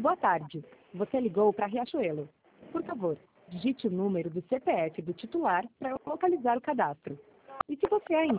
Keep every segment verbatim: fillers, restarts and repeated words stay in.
Boa tarde. Você ligou para Riachuelo. Por favor, digite o número do C P F do titular para localizar o cadastro. E se você ainda...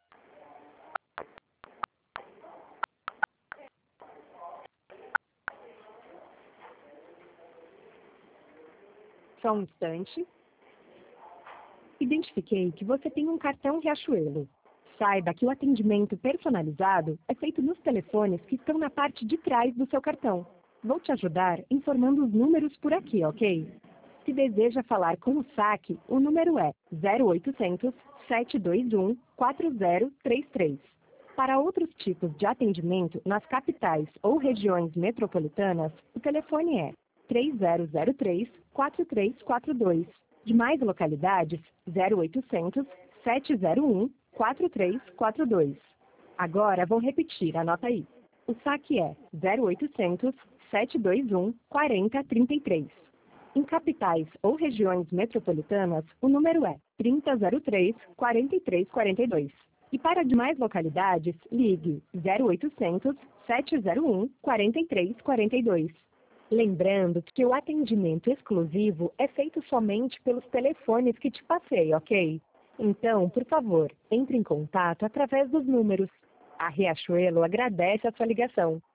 Só um instante. Identifiquei que você tem um cartão Riachuelo. Saiba que o atendimento personalizado é feito nos telefones que estão na parte de trás do seu cartão. Vou te ajudar informando os números por aqui, ok? Se deseja falar com o saque, o número é zero oitocentos, sete dois um, quatro zero três três. Para outros tipos de atendimento nas capitais ou regiões metropolitanas, o telefone é três zero zero três, quatro três quatro dois. Demais localidades, zero oitocentos, sete zero um, quatro três quatro dois. Agora vou repetir, anota aí. O saque é zero oitocentos, sete dois um, quatro zero três três. Em capitais ou regiões metropolitanas, o número é trinta zero três, quarenta e três quarenta e dois. E para demais localidades, ligue zero oitocentos, sete zero um, quarenta e três quarenta e dois. Lembrando que o atendimento exclusivo é feito somente pelos telefones que te passei, ok? Então, por favor, entre em contato através dos números. A Riachuelo agradece a sua ligação.